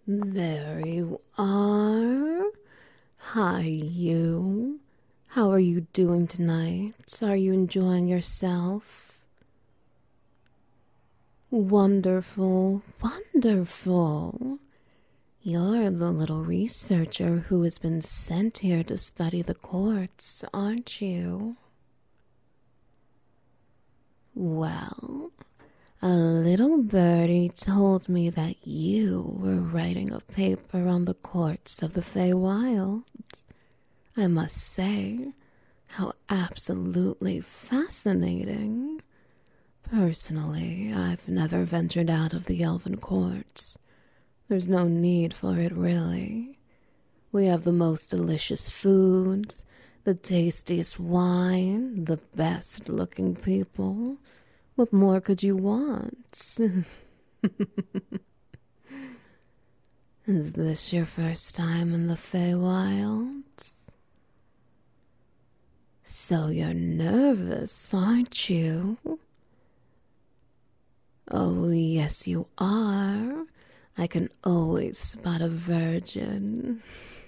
There you are. Hi, you. How are you doing tonight? Are you enjoying yourself? Wonderful, wonderful. You're the little researcher who has been sent here to study the courts, aren't you? Well, a little birdie told me that you were writing a paper on the courts of the Feywild. I must say, how absolutely fascinating. Personally, I've never ventured out of the Elven courts. There's no need for it, really. We have the most delicious foods, the tastiest wine, the best-looking people. What more could you want? Is this your first time in the Feywilds? So you're nervous, aren't you? Oh, yes, you are. I can always spot a virgin.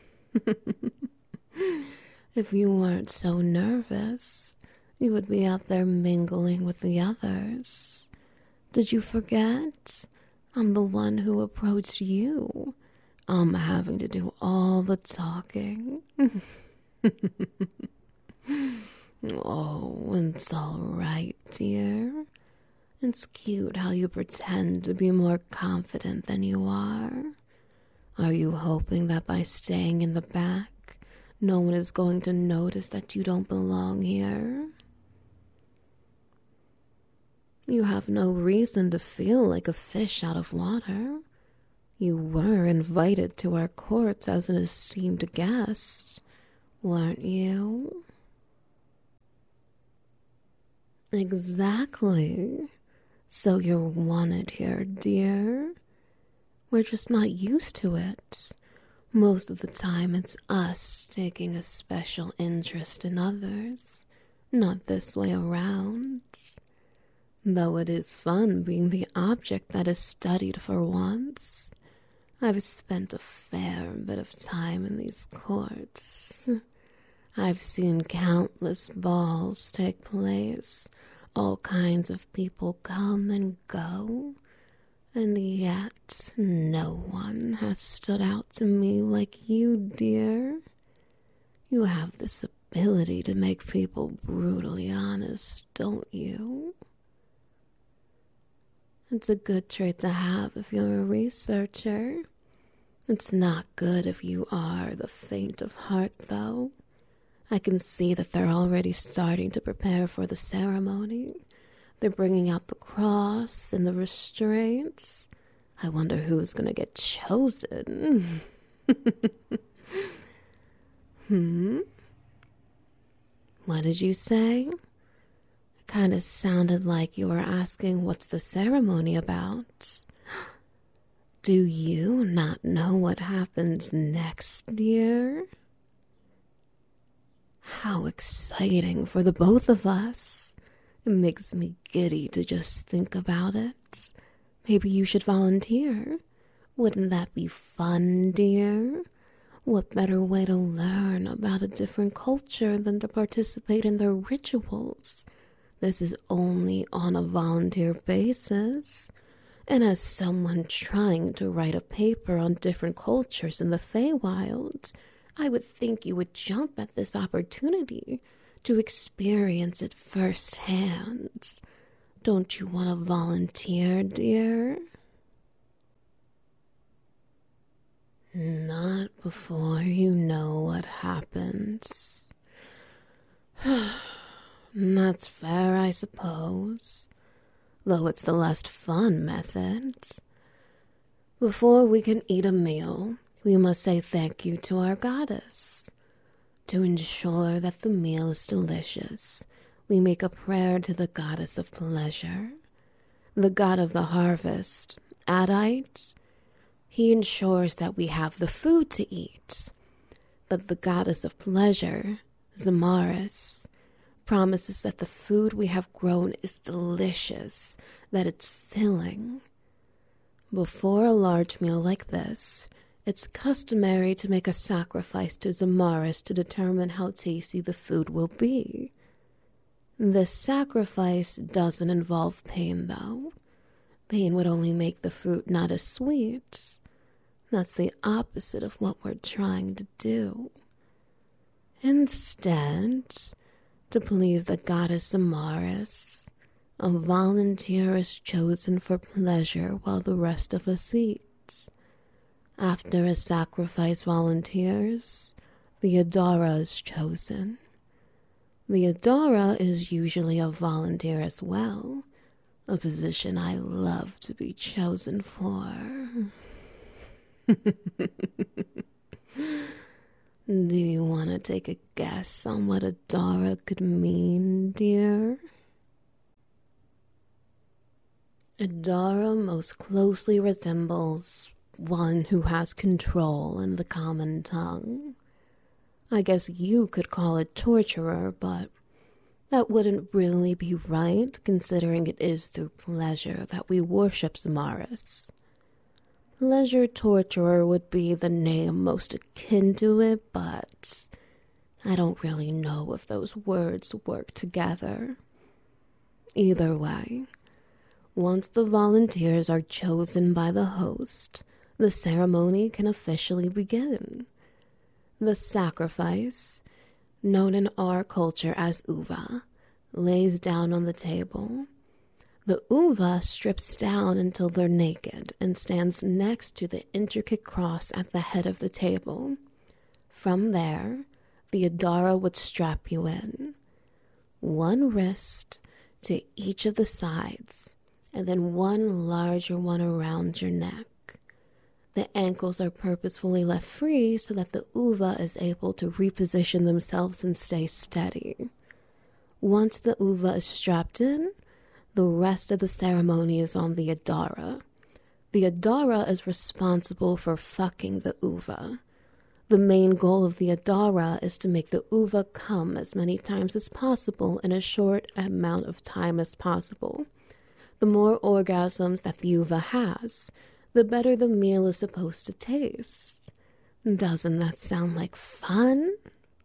If you weren't so nervous, you would be out there mingling with the others. Did you forget? I'm the one who approached you. I'm having to do all the talking. Oh, it's all right, dear. It's cute how you pretend to be more confident than you are. Are you hoping that by staying in the back, no one is going to notice that you don't belong here? You have no reason to feel like a fish out of water. You were invited to our courts as an esteemed guest, weren't you? Exactly. So you're wanted here, dear. We're just not used to it. Most of the time it's us taking a special interest in others, not this way around. Though it is fun being the object that is studied for once. I've spent a fair bit of time in these courts. I've seen countless balls take place. All kinds of people come and go, and yet no one has stood out to me like you, dear. You have this ability to make people brutally honest, don't you? It's a good trait to have if you're a researcher. It's not good if you are the faint of heart, though. I can see that they're already starting to prepare for the ceremony. They're bringing out the cross and the restraints. I wonder who's going to get chosen. What did you say? It kind of sounded like you were asking what's the ceremony about. Do you not know what happens next, dear? How exciting for the both of us. It makes me giddy to just think about it. Maybe you should volunteer. Wouldn't that be fun, dear? What better way to learn about a different culture than to participate in their rituals? This is only on a volunteer basis. And as someone trying to write a paper on different cultures in the Feywilds, I would think you would jump at this opportunity to experience it firsthand. Don't you want to volunteer, dear? Not before you know what happens. That's fair, I suppose. Though it's the less fun method. Before we can eat a meal, we must say thank you to our goddess. To ensure that the meal is delicious, we make a prayer to the goddess of pleasure. The god of the harvest, Adite, he ensures that we have the food to eat. But the goddess of pleasure, Zamaris, promises that the food we have grown is delicious, that it's filling. Before a large meal like this, it's customary to make a sacrifice to Zamaris to determine how tasty the food will be. This sacrifice doesn't involve pain, though. Pain would only make the fruit not as sweet. That's the opposite of what we're trying to do. Instead, to please the goddess Zamaris, a volunteer is chosen for pleasure while the rest of us eat. After a sacrifice volunteers, the Adara is chosen. The Adara is usually a volunteer as well, a position I love to be chosen for. Do you want to take a guess on what Adara could mean, dear? Adara most closely resembles one who has control in the common tongue. I guess you could call it torturer, but that wouldn't really be right, considering it is through pleasure that we worship Zamaris. Pleasure torturer would be the name most akin to it, but I don't really know if those words work together. Either way, once the volunteers are chosen by the host, the ceremony can officially begin. The sacrifice, known in our culture as uva, lays down on the table. The uva strips down until they're naked and stands next to the intricate cross at the head of the table. From there, the Adara would strap you in. One wrist to each of the sides, and then one larger one around your neck. The ankles are purposefully left free so that the uva is able to reposition themselves and stay steady. Once the uva is strapped in, the rest of the ceremony is on the Adara. The Adara is responsible for fucking the uva. The main goal of the Adara is to make the uva come as many times as possible in a short amount of time as possible. The more orgasms that the uva has, the better the meal is supposed to taste. Doesn't that sound like fun?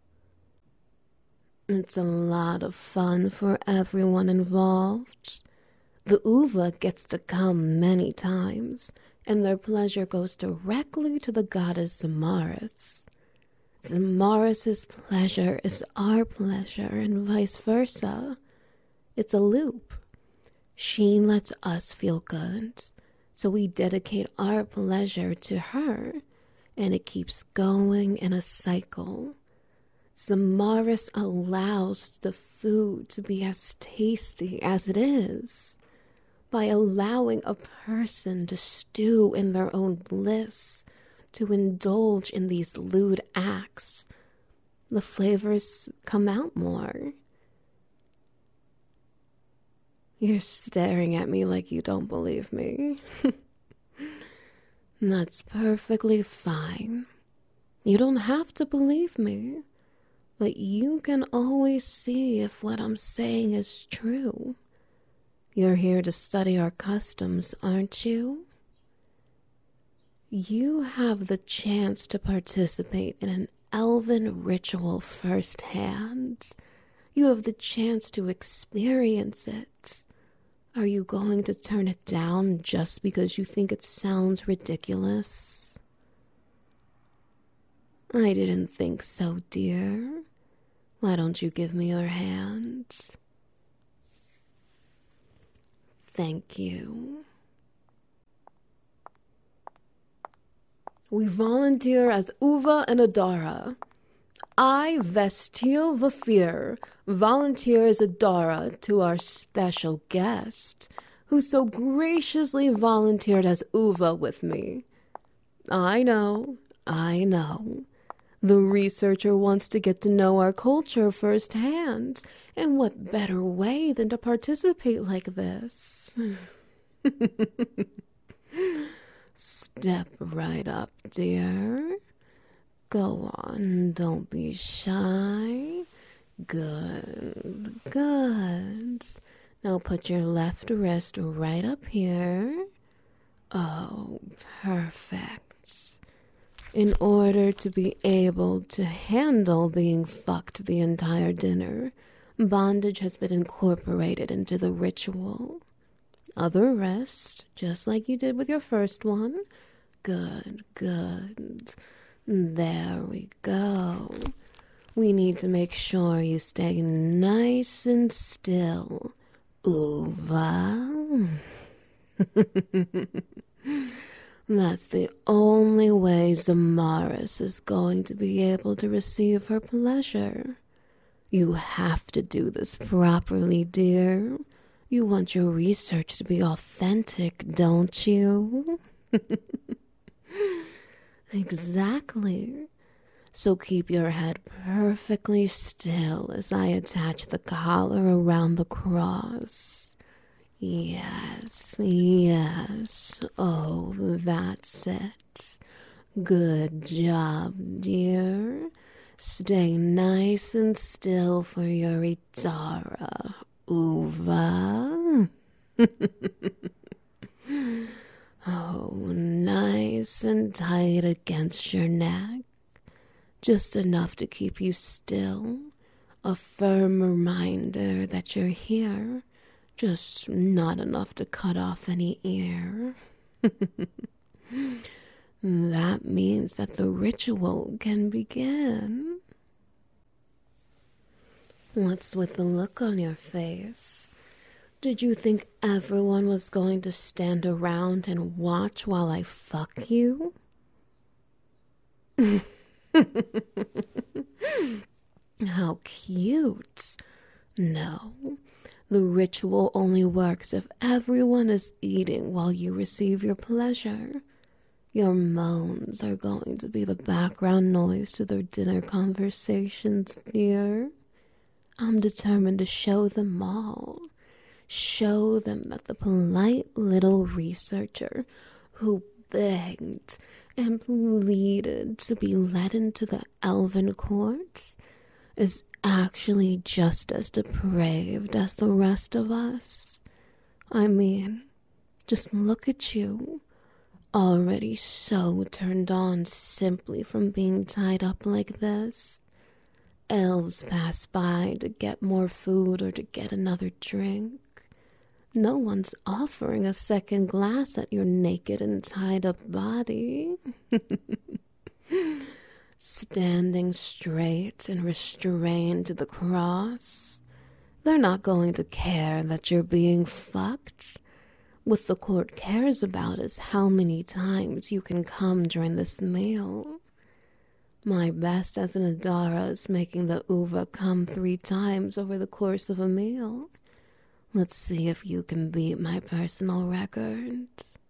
It's a lot of fun for everyone involved. The uva gets to come many times, and their pleasure goes directly to the goddess Zamaris. Zamaris' pleasure is our pleasure, and vice versa. It's a loop. She lets us feel good, so we dedicate our pleasure to her, and it keeps going in a cycle. Zamaris allows the food to be as tasty as it is by allowing a person to stew in their own bliss, to indulge in these lewd acts. The flavors come out more. You're staring at me like you don't believe me. That's perfectly fine. You don't have to believe me, but you can always see if what I'm saying is true. You're here to study our customs, aren't you? You have the chance to participate in an elven ritual firsthand. You have the chance to experience it. Are you going to turn it down just because you think it sounds ridiculous? I didn't think so, dear. Why don't you give me your hand? Thank you. We volunteer as Uva and Adara. I, Vestil Vafir, volunteer as Adara to our special guest, who so graciously volunteered as Uva with me. I know. The researcher wants to get to know our culture firsthand, and what better way than to participate like this? Step right up, dear. Go on, don't be shy. Good. Now put your left wrist right up here. Oh, perfect. In order to be able to handle being fucked the entire dinner, bondage has been incorporated into the ritual. Other rest, just like you did with your first one. Good, good. There we go. We need to make sure you stay nice and still. Uva. That's the only way Zamaris is going to be able to receive her pleasure. You have to do this properly, dear. You want your research to be authentic, don't you? Exactly. So keep your head perfectly still as I attach the collar around the cross. Yes, yes. Oh, that's it. Good job, dear. Stay nice and still for your Idara, Uva. Oh, nice and tight against your neck. Just enough to keep you still. A firm reminder that you're here. Just not enough to cut off any ear. That means that the ritual can begin. What's with the look on your face? Did you think everyone was going to stand around and watch while I fuck you? How cute. No, the ritual only works if everyone is eating while you receive your pleasure. Your moans are going to be the background noise to their dinner conversations, dear. I'm determined to show them all. Show them that the polite little researcher who begged and pleaded to be led into the elven courts is actually just as depraved as the rest of us. I mean, just look at you, already so turned on simply from being tied up like this. Elves pass by to get more food or to get another drink. No one's offering a second glass at your naked and tied up body. Standing straight and restrained to the cross. They're not going to care that you're being fucked. What the court cares about is how many times you can come during this meal. My best as an Idara is making the Uva come 3 times over the course of a meal. Let's see if you can beat my personal record.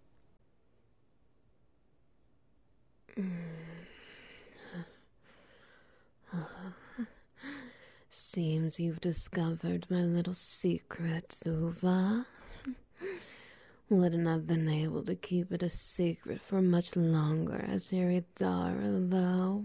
Seems you've discovered my little secret, Uva. Wouldn't have been able to keep it a secret for much longer as your Idara, though.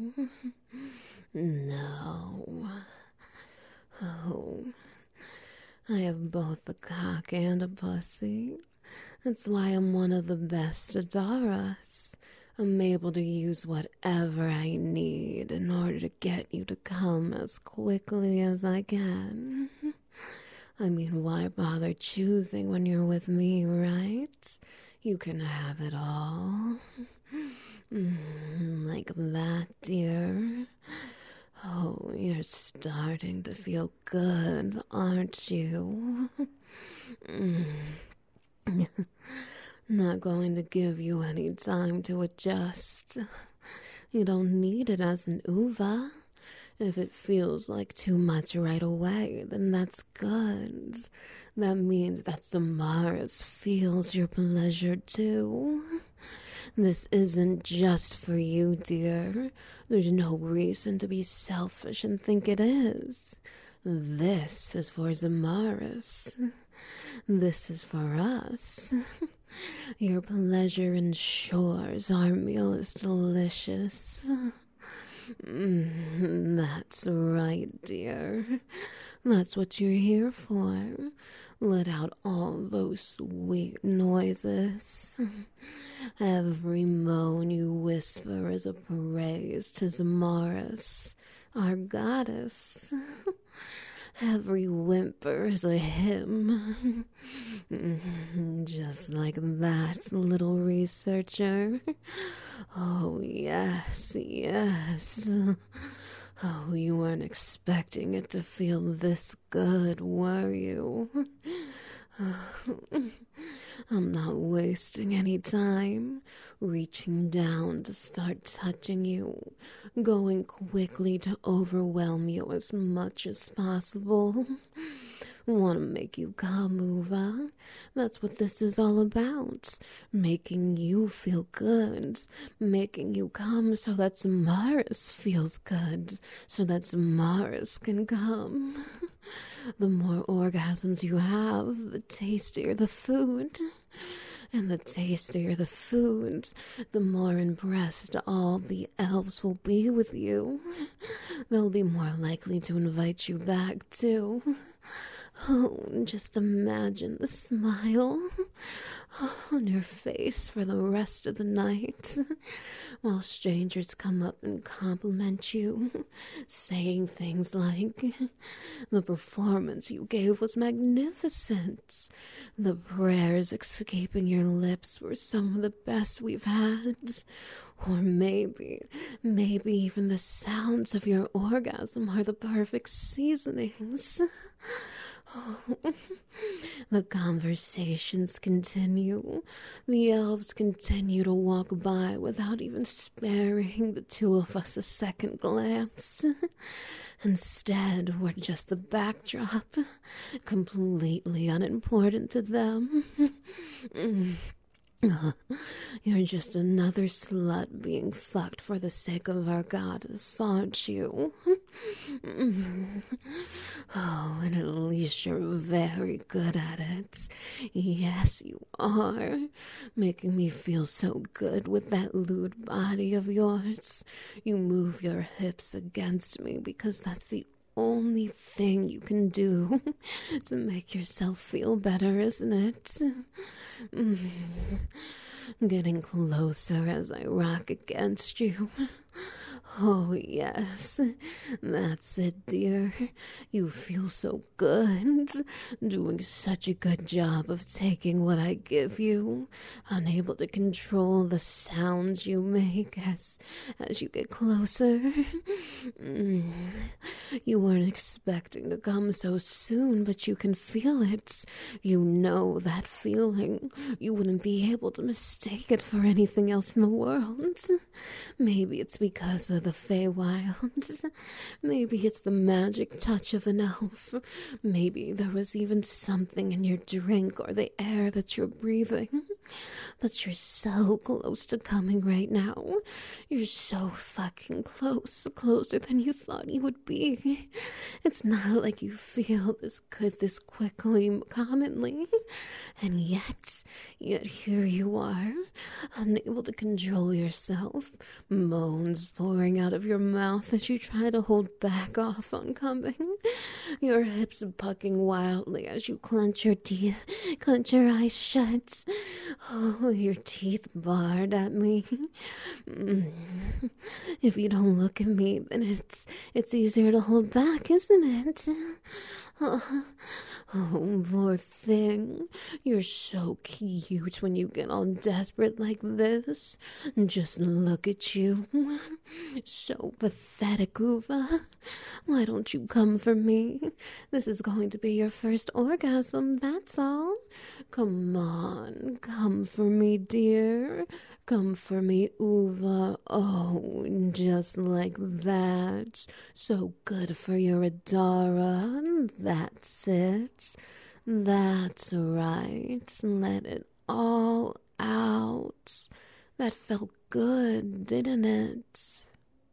No. Oh, I have both a cock and a pussy. That's why I'm one of the best Idaras. I'm able to use whatever I need in order to get you to come as quickly as I can. I mean, why bother choosing when you're with me, right? You can have it all. Like that, dear. Oh, you're starting to feel good, aren't you? Not going to give you any time to adjust. You don't need it as an Uva. If it feels like too much right away, then that's good. That means that Zamaris feels your pleasure too. This isn't just for you, dear. There's no reason to be selfish and think it is. This is for Zamaris. This is for us. Your pleasure ensures our meal is delicious. That's right, dear. That's what you're here for. let out all those sweet noises. Every moan you whisper is a praise to Zamaris, our goddess. Every whimper is a hymn. Just like that, little researcher. Oh, yes, yes. Oh, you weren't expecting it to feel this good, were you? I'm not wasting any time, reaching down to start touching you, going quickly to overwhelm you as much as possible. Want to make you come, Uva. That's what this is all about. Making you feel good. Making you come so that Samaris feels good. So that Samaris can come. The more orgasms you have, the tastier the food. And the tastier the food, the more impressed all the elves will be with you. They'll be more likely to invite you back, too. Oh, just imagine the smile on your face for the rest of the night while strangers come up and compliment you, saying things like, "The performance you gave was magnificent. The prayers escaping your lips were some of the best we've had." Or maybe even the sounds of your orgasm are the perfect seasonings. The conversations continue. The elves continue to walk by without even sparing the two of us a second glance. Instead, we're just the backdrop, completely unimportant to them. You're just another slut being fucked for the sake of our goddess, aren't you? Oh, and at least you're very good at it. Yes, you are. Making me feel so good with that lewd body of yours. You move your hips against me because that's the only thing you can do to make yourself feel better, isn't it? Getting closer as I rock against you. Oh, yes, that's it, dear. You feel so good, doing such a good job of taking what I give you, unable to control the sounds you make as you get closer. You weren't expecting to come so soon, but you can feel it. You know that feeling. You wouldn't be able to mistake it for anything else in the world. Maybe it's because of the Feywild. Maybe it's the magic touch of an elf. Maybe there was even something in your drink or the air that you're breathing. But you're so close to coming right now. You're so fucking close, closer than you thought you would be. It's not like you feel this good this quickly, commonly. And yet here you are, unable to control yourself, moans pouring out of your mouth as you try to hold back off on coming, your hips bucking wildly as you clench your teeth, clench your eyes shut. Oh, your teeth barred at me. If you don't look at me, then it's easier to hold back, isn't it? Oh, poor thing. You're so cute when you get all desperate like this. Just look at you. So pathetic, Uva. Why don't you come for me? This is going to be your first orgasm, that's all. Come on, come for me, dear. Come for me, Uva. Oh, just like that. So good for your Adara. That's it. That's right. Let it all out. That felt good, didn't it?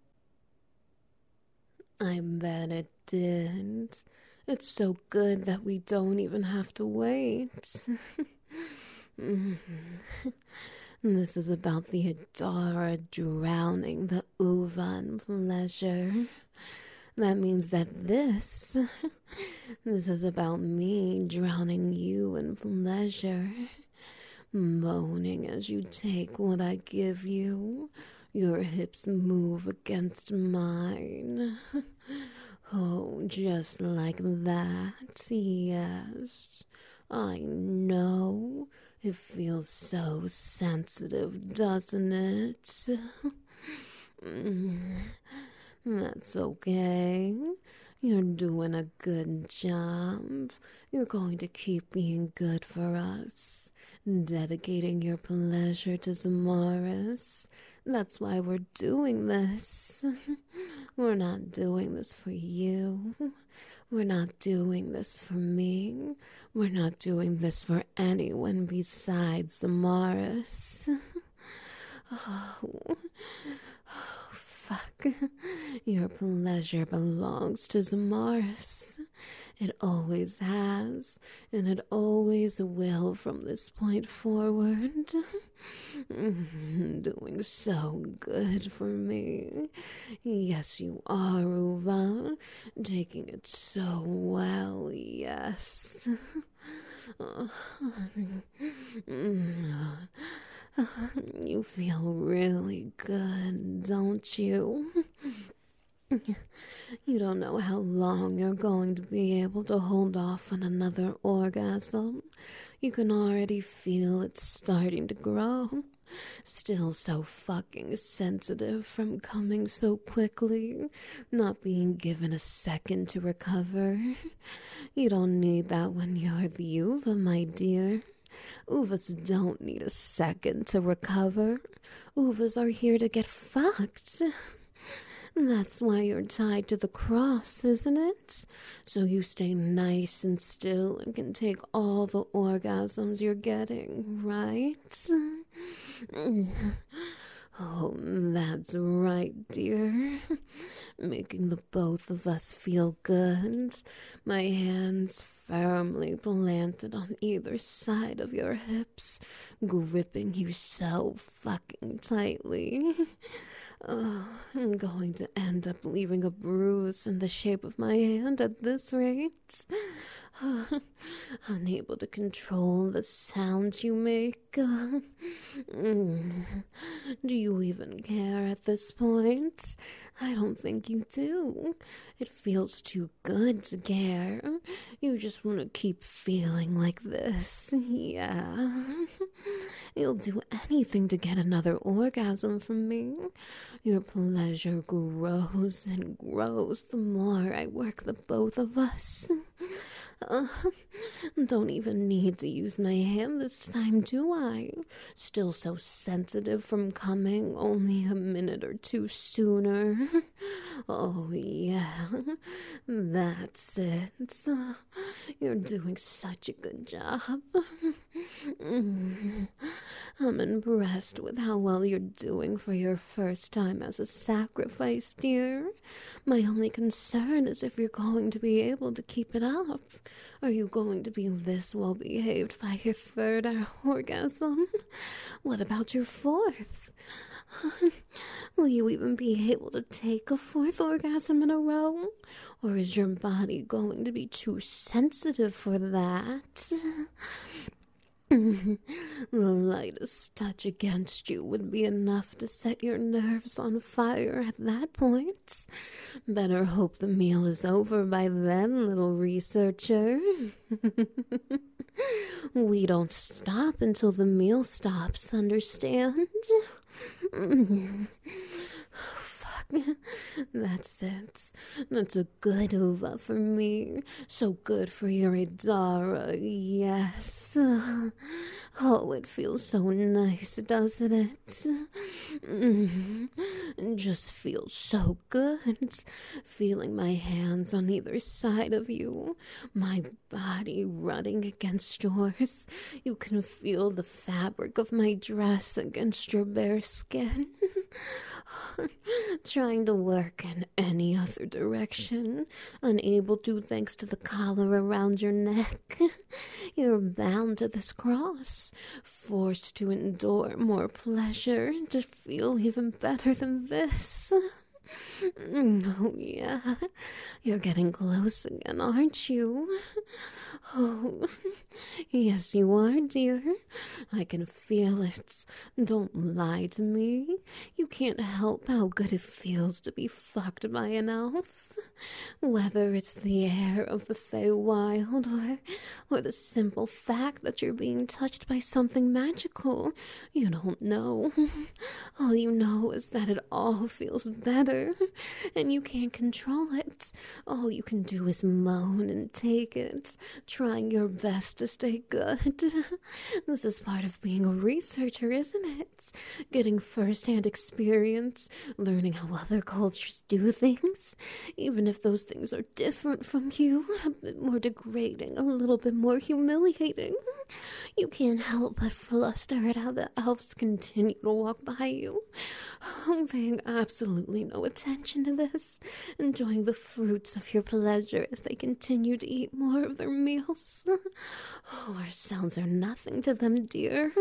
I bet it did. It's so good that we don't even have to wait. This is about the Adara drowning the Uva in pleasure. That means that this is about me drowning you in pleasure, moaning as you take what I give you. Your hips move against mine. Oh, just like that, yes. I know. It feels so sensitive, doesn't it? That's okay. You're doing a good job. You're going to keep being good for us, dedicating your pleasure to Zamaris. That's why we're doing this. We're not doing this for you. We're not doing this for me. We're not doing this for anyone besides Zamaris. Oh, fuck. Your pleasure belongs to Zamaris. It always has, and it always will from this point forward. Doing so good for me. Yes, you are, Uva. Taking it so well, yes. You feel really good, don't you? You don't know how long you're going to be able to hold off on another orgasm. You can already feel it starting to grow. Still so fucking sensitive from coming so quickly, not being given a second to recover. You don't need that when you're the Uva, my dear. Uvas don't need a second to recover. Uvas are here to get fucked. That's why you're tied to the cross, isn't it? So you stay nice and still and can take all the orgasms you're getting, right? Oh, that's right, dear. Making the both of us feel good. My hands firmly planted on either side of your hips, gripping you so fucking tightly. Oh, I'm going to end up leaving a bruise in the shape of my hand at this rate. Unable to control the sounds you make. Do you even care at this point? I don't think you do. It feels too good to care. You just want to keep feeling like this. Yeah. You'll do anything to get another orgasm from me. Your pleasure grows and grows the more I work the both of us. Don't even need to use my hand this time, do I? Still so sensitive from coming only a minute or two sooner. Oh, yeah, that's it. You're doing such a good job. I'm impressed with how well you're doing for your first time as a sacrifice, dear. My only concern is if you're going to be able to keep it up. Are you going to be this well behaved by your third orgasm? What about your fourth? Will you even be able to take a fourth orgasm in a row? Or is your body going to be too sensitive for that? The lightest touch against you would be enough to set your nerves on fire at that point. Better hope the meal is over by then, little researcher. We don't stop until the meal stops, understand? That's it. That's a good Uva for me. So good for your Idara, yes. Oh, it feels so nice, doesn't it? It just feels so good. Feeling my hands on either side of you, my body running against yours. You can feel the fabric of my dress against your bare skin. Trying to work in any other direction, unable to thanks to the collar around your neck. You're bound to this cross, forced to endure more pleasure, to feel even better than this. Oh, yeah. You're getting close again, aren't you? Oh, yes, you are, dear. I can feel it. Don't lie to me. You can't help how good it feels to be fucked by an elf. Whether it's the air of the Feywild or the simple fact that you're being touched by something magical, you don't know. All you know is that it all feels better, and you can't control it. All you can do is moan and take it, trying your best to stay good. This is part of being a researcher, isn't it? Getting first-hand experience, learning how other cultures do things, even if those things are different from you, a bit more degrading, a little bit more humiliating. You can't help but fluster at how the elves continue to walk by you, paying absolutely no attention to this, enjoying the fruits of your pleasure as they continue to eat more of their meals. Oh, our sounds are nothing to them, dear.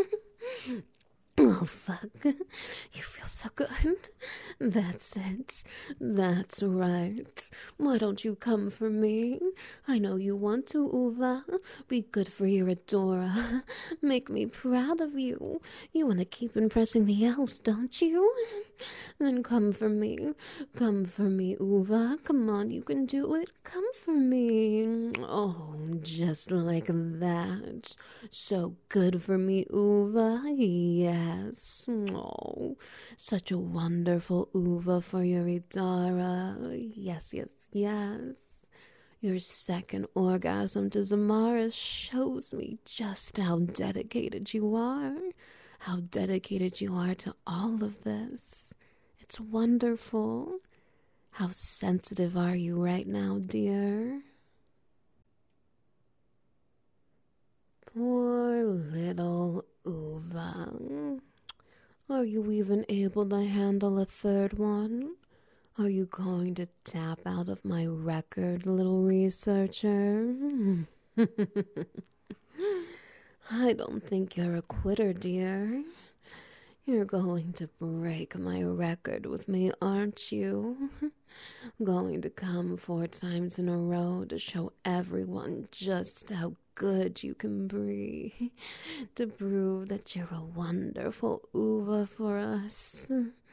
Oh, fuck. You feel so good. That's it. That's right. Why don't you come for me? I know you want to, Uva. Be good for your Adora. Make me proud of you. You want to keep impressing the elves, don't you? Then come for me. Come for me, Uva. Come on, you can do it. Come for me. Oh, just like that. So good for me, Uva. Yes. Oh, such a wonderful Uva for your Idara. Yes, yes, yes. Your second orgasm to Zamara shows me just how dedicated you are. How dedicated you are to all of this. It's wonderful. How sensitive are you right now, dear? Poor little Uva. Are you even able to handle a third one? Are you going to tap out of my record, little researcher? I don't think you're a quitter, dear. You're going to break my record with me, aren't you? Going to come 4 times in a row to show everyone just how good you can breathe, to prove that you're a wonderful Uva for us.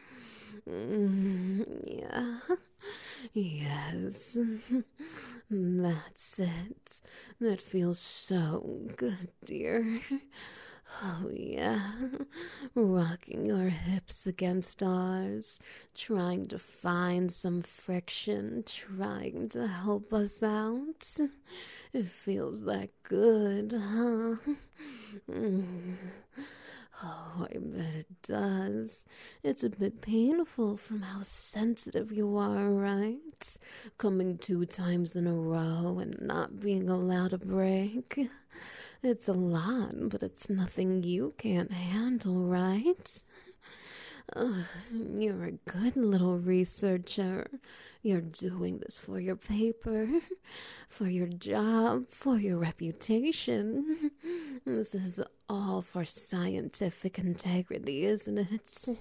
Yeah. Yes. That's it. That feels so good, dear. Oh, yeah. Rocking your hips against ours, trying to find some friction, trying to help us out. It feels that good, huh? Oh, I bet it does. It's a bit painful from how sensitive you are, right? Coming 2 times in a row and not being allowed a break. It's a lot, but it's nothing you can't handle, right? You're a good little researcher. You're doing this for your paper, for your job, for your reputation. This is all for scientific integrity, isn't it?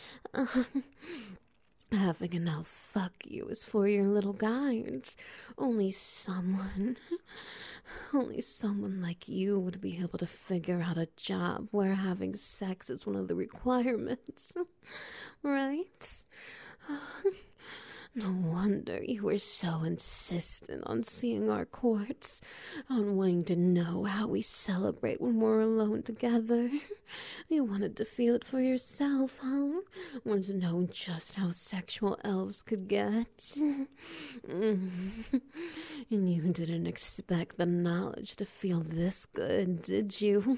Having an elf fuck you is for your little guides. Only someone like you would be able to figure out a job where having sex is one of the requirements. Right? No wonder you were so insistent on seeing our courts, on wanting to know how we celebrate when we're alone together. You wanted to feel it for yourself, huh? Wanted to know just how sexual elves could get. And you didn't expect the knowledge to feel this good, did you?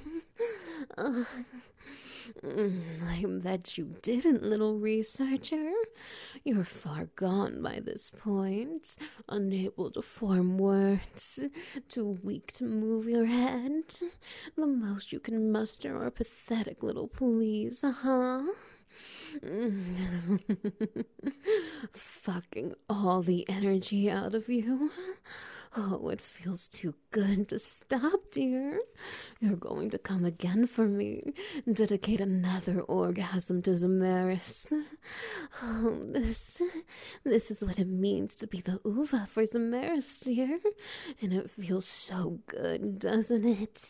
I bet you didn't, little researcher. You're far gone by this point, unable to form words, too weak to move your head. The most you can muster are pathetic little pleas, huh? Fucking all the energy out of you. Oh, it feels too good to stop, dear. You're going to come again for me, dedicate another orgasm to Zamaris. Oh, this is what it means to be the Uva for Zamaris, dear. And it feels so good, doesn't it?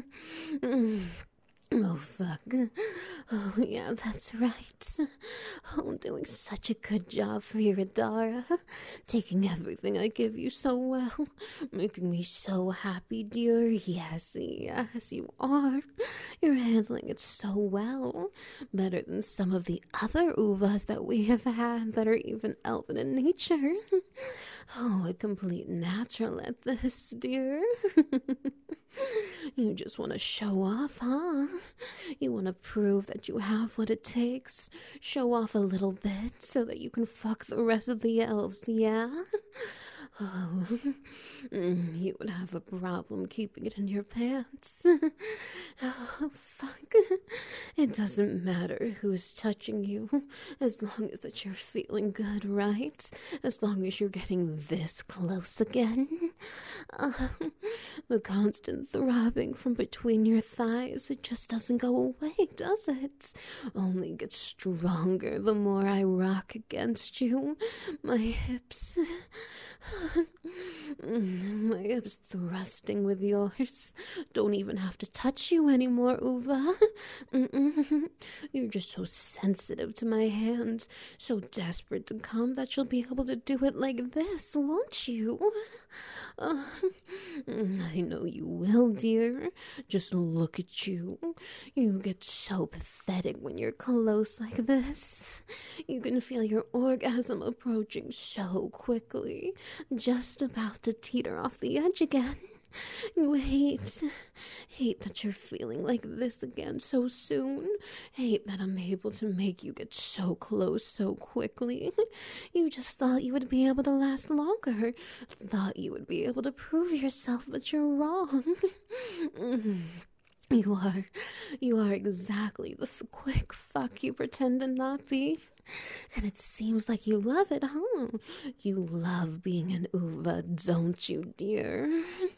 Oh, fuck. Oh, yeah, that's right. Oh, doing such a good job for your Adara. Taking everything I give you so well. Making me so happy, dear. Yes, yes, you are. You're handling it so well. Better than some of the other Uvas that we have had that are even elven in nature. Oh, a complete natural at this, dear. You just want to show off, huh? You want to prove that you have what it takes. Show off a little bit so that you can fuck the rest of the elves, yeah? Oh, you would have a problem keeping it in your pants. Oh, fuck. It doesn't matter who's touching you, as long as that you're feeling good, right? As long as you're getting this close again. The constant throbbing from between your thighs, it just doesn't go away, does it? Only gets stronger the more I rock against you. My hips thrusting with yours. Don't even have to touch you anymore, Uva. You're just so sensitive to my hand, so desperate to come that you'll be able to do it like this, won't you? I know you will, dear. Just look at you. You get so pathetic when you're close like this. You can feel your orgasm approaching so quickly, just about to teeter off the edge again. You hate that you're feeling like this again so soon. Hate that I'm able to make you get so close so quickly. You just thought you would be able to last longer. Thought you would be able to prove yourself, but you're wrong. You are exactly the quick fuck you pretend to not be. And it seems like you love it, huh? You love being an Uva, don't you, dear?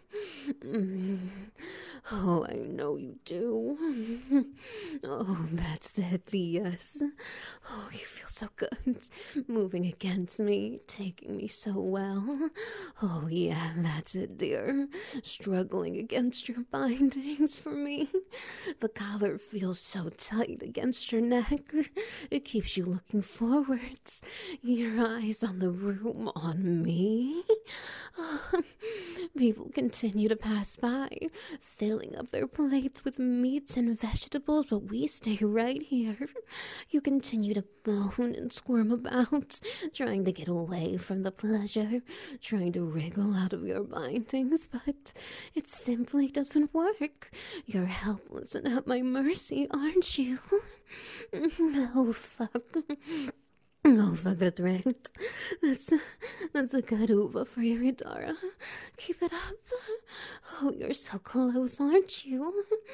Oh, I know you do. Oh, that's it, yes. Oh, you feel so good. Moving against me, taking me so well. Oh, yeah, that's it, dear. Struggling against your bindings for me. The collar feels so tight against your neck. It keeps you looking forwards. Your eyes on the room, on me. People continue to pass by, filling up their plates with meats and vegetables, but we stay right here. You continue to moan and squirm about, trying to get away from the pleasure, trying to wriggle out of your bindings, but it simply doesn't work. You're helpless and at my mercy, aren't you? Oh, fuck. Oh, fuck, that's right. That's a good Uva for your Idara. Keep it up. Oh, you're so close, aren't you?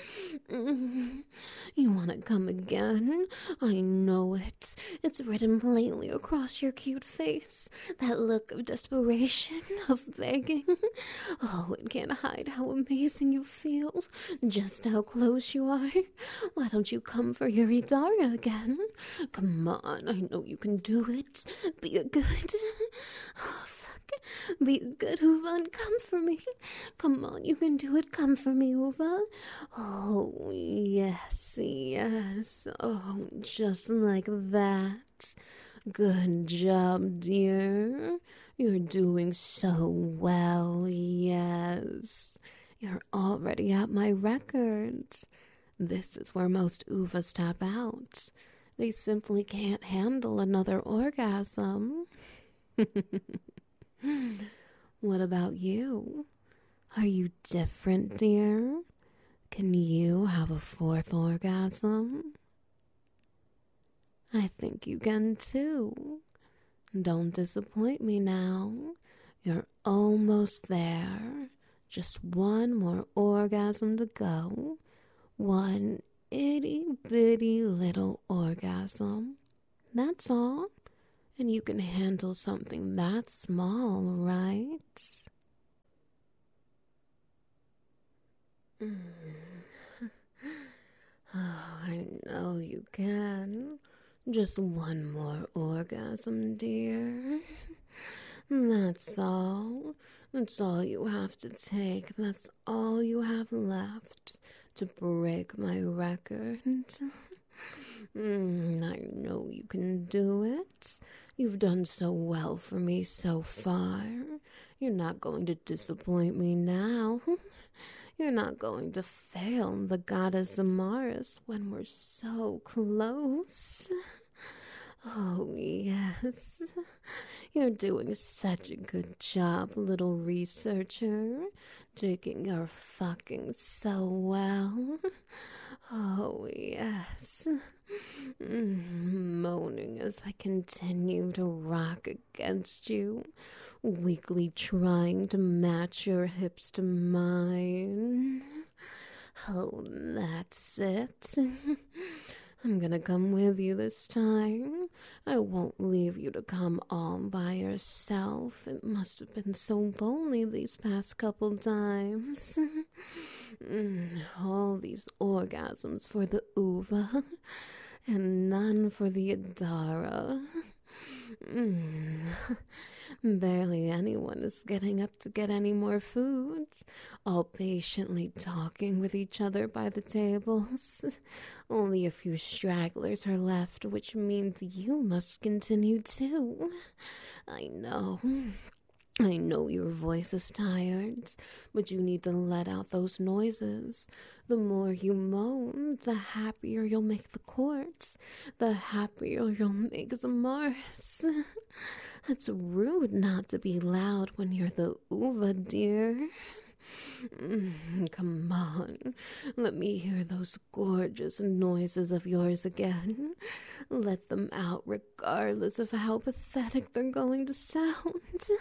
You want to come again? I know it. It's written plainly across your cute face. That look of desperation, of begging. Oh, it can't hide how amazing you feel. Just how close you are. Why don't you come for your Idara again? Come on, I know you can do it. Be a good... Oh, fuck. Be a good, Uva, and come for me. Come on, you can do it. Come for me, Uva. Oh, yes, yes. Oh, just like that. Good job, dear. You're doing so well, yes. You're already at my records. This is where most Uvas tap out. They simply can't handle another orgasm. What about you? Are you different, dear? Can you have a fourth orgasm? I think you can too. Don't disappoint me now. You're almost there. Just one more orgasm to go. One itty bitty little orgasm. That's all. And you can handle something that small, right? Oh, I know you can. Just one more orgasm, dear. That's all. That's all you have to take. That's all you have left to break my record. I know you can do it. You've done so well for me so far. You're not going to disappoint me now. You're not going to fail the goddess Amaris when we're so close. Oh, yes. You're doing such a good job, little researcher. Digging your fucking so well. Oh, yes. Moaning as I continue to rock against you, weakly trying to match your hips to mine. Oh, that's it. I'm gonna come with you this time. I won't leave you to come all by yourself. It must have been so lonely these past couple times. All these orgasms for the Uva, and none for the Adara. Barely anyone is getting up to get any more food, all patiently talking with each other by the tables. Only a few stragglers are left, which means you must continue too. I know your voice is tired, but you need to let out those noises. The more you moan, the happier you'll make the courts, the happier you'll make Zamaris. It's rude not to be loud when you're the Uva, dear. Come on, let me hear those gorgeous noises of yours again. Let them out regardless of how pathetic they're going to sound.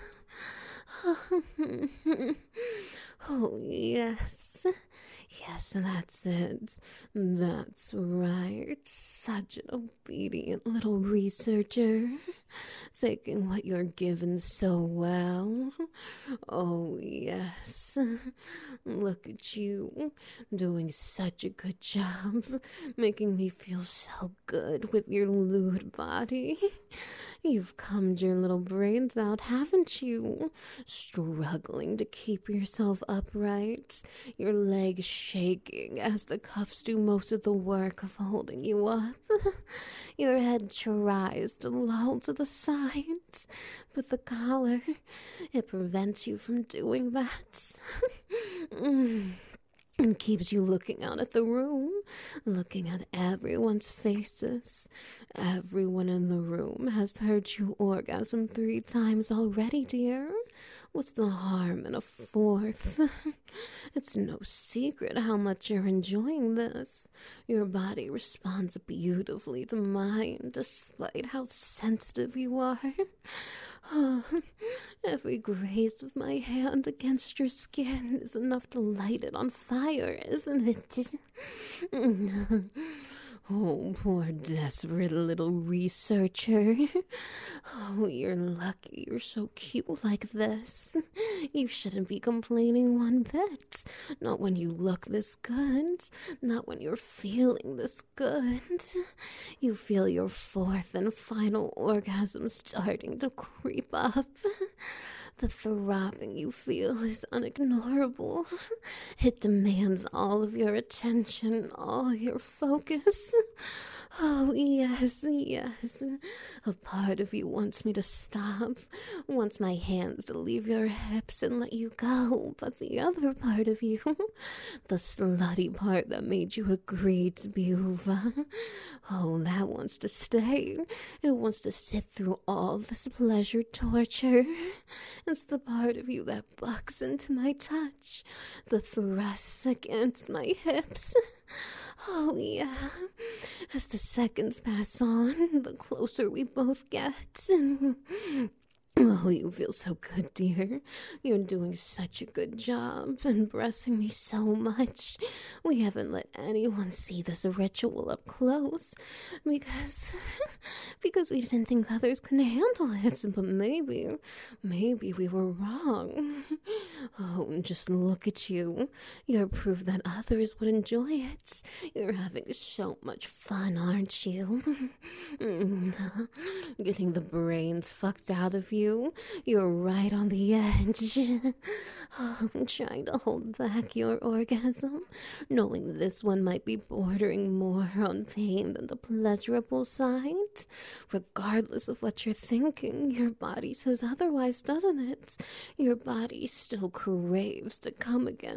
Oh, yes. Yes, that's it. That's right. Such an obedient little researcher. Taking what you're given so well. Oh, yes. Look at you. Doing such a good job. Making me feel so good with your lewd body. You've cummed your little brains out, haven't you? Struggling to keep yourself upright. Your legs shaking as the cuffs do most of the work of holding you up. Your head tries to loll to the side, but the collar, it prevents you from doing that. And keeps you looking out at the room, looking at everyone's faces. Everyone in the room has heard you orgasm 3 times already, dear. What's the harm in a 4th? It's no secret how much you're enjoying this. Your body responds beautifully to mine, despite how sensitive you are. Oh, every graze of my hand against your skin is enough to light it on fire, isn't it? Oh, poor desperate little researcher. Oh, you're lucky you're so cute like this. You shouldn't be complaining one bit. Not when you look this good. Not when you're feeling this good. You feel your 4th and final orgasm starting to creep up. The throbbing you feel is unignorable. It demands all of your attention, all your focus. Oh, yes, yes. A part of you wants me to stop, wants my hands to leave your hips and let you go, but the other part of you, the slutty part that made you agree to be Uva, oh, that wants to stay. It wants to sit through all this pleasure torture. It's the part of you that bucks into my touch, the thrusts against my hips. Oh, yeah. As the seconds pass on, the closer we both get. Oh, you feel so good, dear. You're doing such a good job impressing me so much. We haven't let anyone see this ritual up close because because we didn't think others could handle it. But maybe we were wrong. Oh, just look at you. You're proof that others would enjoy it. You're having so much fun, aren't you? Getting the brains fucked out of you. You're right on the edge. Oh, I'm trying to hold back your orgasm, knowing this one might be bordering more on pain than the pleasurable side. Regardless of what you're thinking, your body says otherwise, doesn't it? Your body still craves to come again.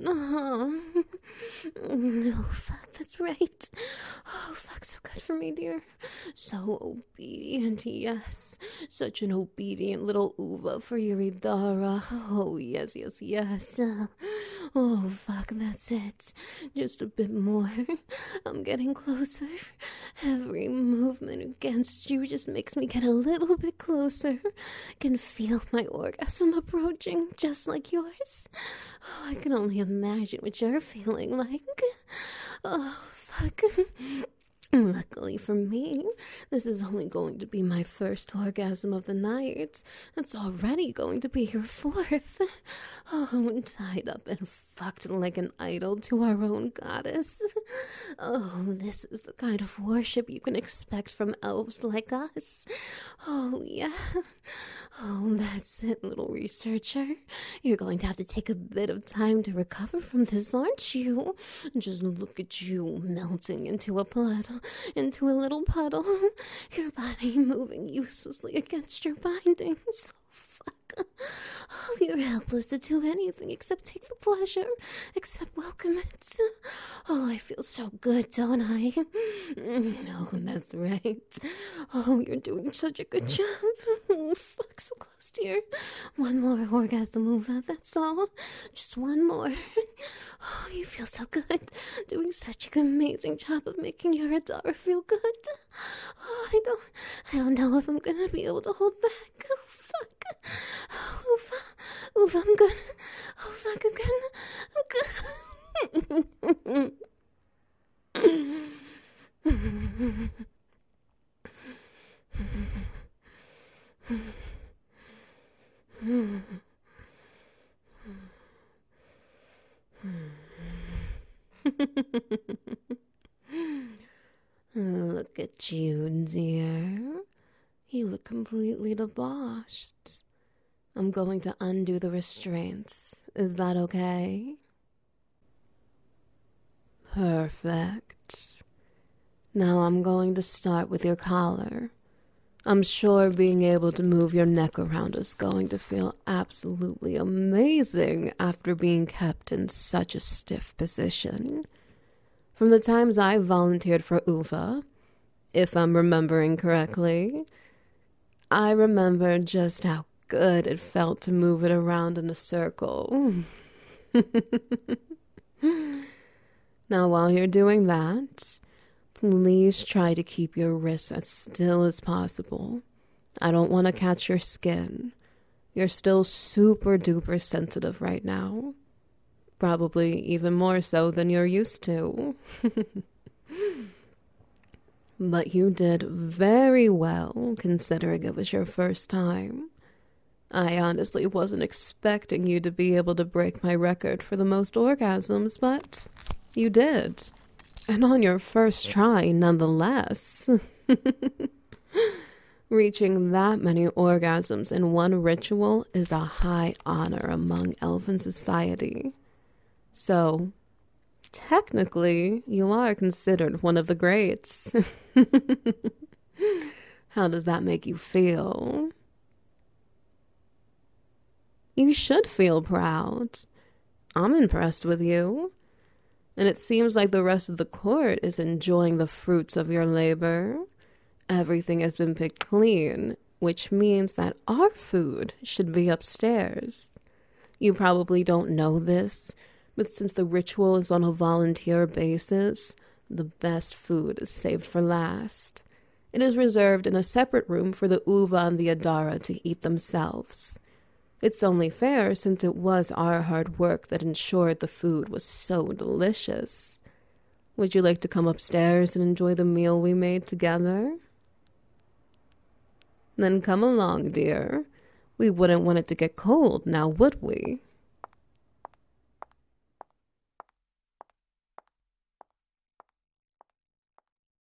Oh, fuck, that's right. Oh, fuck, so good for me, dear. So obedient, yes. Such an obedient little uva for your Idara. Oh, yes. Oh, fuck, that's it. Just a bit more. I'm getting closer. Every movement against you just makes me get a little bit closer. Can feel my orgasm approaching, just like yours. Oh, I can only imagine what you're feeling like. Oh, fuck. Luckily for me, this is only going to be my first orgasm of the night. It's already going to be your fourth. Oh, I'm tied up and fucked like an idol to our own goddess. Oh, this is the kind of worship you can expect from elves like us. Oh, yeah. Oh, that's it, little researcher. You're going to have to take a bit of time to recover from this, aren't you? Just look at you melting into a little puddle. Your body moving uselessly against your bindings. Oh, you're helpless to do anything except take the pleasure, except welcome it. Oh, I feel so good, don't I? No, that's right. Oh, you're doing such a good job. Oh, fuck, so close, dear. One more orgasm move, that's all. Just one more. Oh, you feel so good. Doing such an amazing job of making your Adara feel good. Oh, I don't know if I'm gonna be able to hold back. Oh, fuck. Oof, I'm good. Oh, fuck, I'm Look at you, dear. You look completely debauched. I'm going to undo the restraints. Is that okay? Perfect. Now I'm going to start with your collar. I'm sure being able to move your neck around is going to feel absolutely amazing after being kept in such a stiff position. From the times I volunteered for UVA, if I'm remembering correctly, I remember just how good it felt to move it around in a circle. Now, while you're doing that, please try to keep your wrists as still as possible. I don't want to catch your skin. You're still super duper sensitive right now. Probably even more so than you're used to. But you did very well, considering it was your first time. I honestly wasn't expecting you to be able to break my record for the most orgasms, but you did. And on your first try, nonetheless. Reaching that many orgasms in one ritual is a high honor among elven society. So, technically, you are considered one of the greats. How does that make you feel? You should feel proud. I'm impressed with you. And it seems like the rest of the court is enjoying the fruits of your labor. Everything has been picked clean, which means that our food should be upstairs. You probably don't know this, but since the ritual is on a volunteer basis, the best food is saved for last. It is reserved in a separate room for the Uva and the Adara to eat themselves. It's only fair since it was our hard work that ensured the food was so delicious. Would you like to come upstairs and enjoy the meal we made together? Then come along, dear. We wouldn't want it to get cold now, would we?